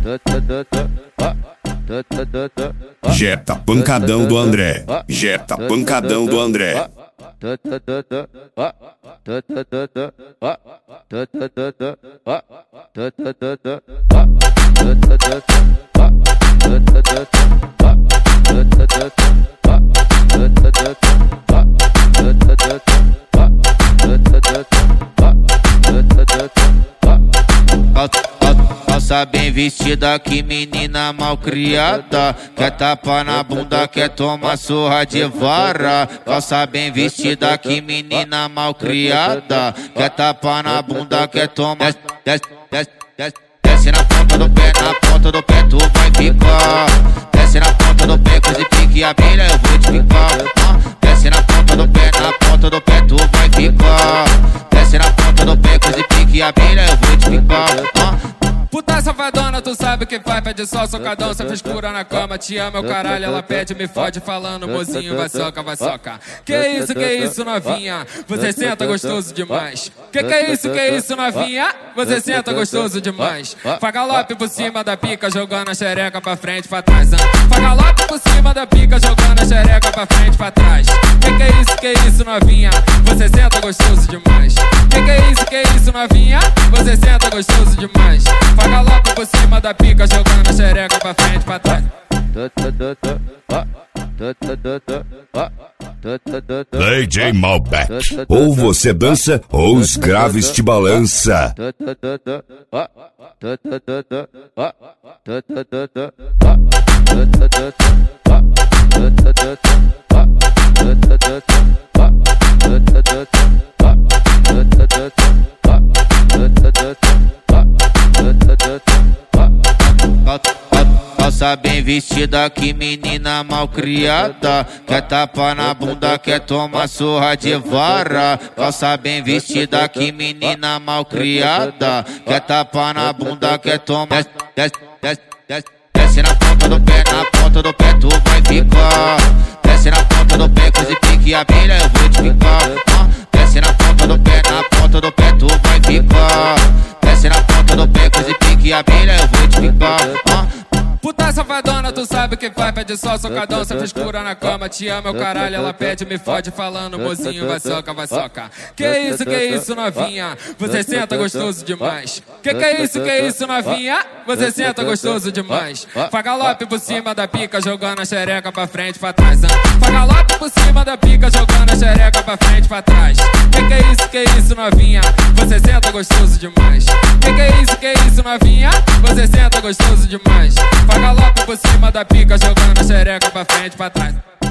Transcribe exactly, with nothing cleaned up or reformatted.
Jetta pancadão do André. Jetta pancadão do André. Calça bem vestida, que menina mal criada. Quer tapa na bunda, quer tomar surra de vara. Calça bem vestida, que menina mal criada. Quer tapa na bunda, quer tomar. Desce, desce, desce, desce na ponta do pé, na ponta do pé tu vai ficar. Desce na ponta do pé, coisa pique abelha, eu vou te picar. Desce na ponta do pé, na ponta do pé tu vai ficar. Desce na ponta do pé, coisa pique abelha, eu vou te picar. Puta safadona, tu sabe que vai, pede só socadão, cê frescura na cama, te ama, meu caralho, ela pede, me fode, falando, mozinho, vai soca, vai soca. Que isso, que isso, novinha, você senta gostoso demais. Que que isso, que isso, novinha, você senta gostoso demais. Faz galope por cima da pica, jogando a xereca pra frente, pra trás. Faz galope por cima da pica, jogando a xereca pra frente, pra trás. Que que isso, que isso, novinha, você senta gostoso demais. Que que isso, que isso, novinha, você senta gostoso demais. Faz galope por cima da pica, jogando a xereca pra frente, pra trás. D J Malbec. Ou você dança, ou os graves te balança. Calça bem vestida, que menina mal criada. Quer tapa na bunda, quer tomar surra de vara. Calça bem vestida, que menina mal criada. Quer tapa na bunda, quer tomar. Desce, desce, desce, desce na ponta do pé, na ponta do pé tu vai ficar. Desce na ponta do pé, coisa pique abelha, eu vou te picar. Desce na ponta do pé, na ponta do pé tu vai ficar. Desce na ponta do pé, coisa pique abelha, eu vou te picar. Puta safadona, tu sabe que vai, pede só socadão, cê frescura na cama, te ama, meu caralho, ela pede, me fode, falando, mozinho, vai soca, vai soca. Que isso, que isso, novinha, você senta gostoso demais. Que que isso, que isso, novinha, você senta gostoso demais. Faz galope por cima da pica, jogando a xereca pra frente, pra trás. Faz galope por cima da pica, jogando a xereca pra frente, pra trás. Que que isso, que isso, novinha, você senta gostoso demais. Que que isso, que isso, novinha, você senta gostoso demais. Faz galope por cima da pica, jogando a xereca pra frente, pra trás.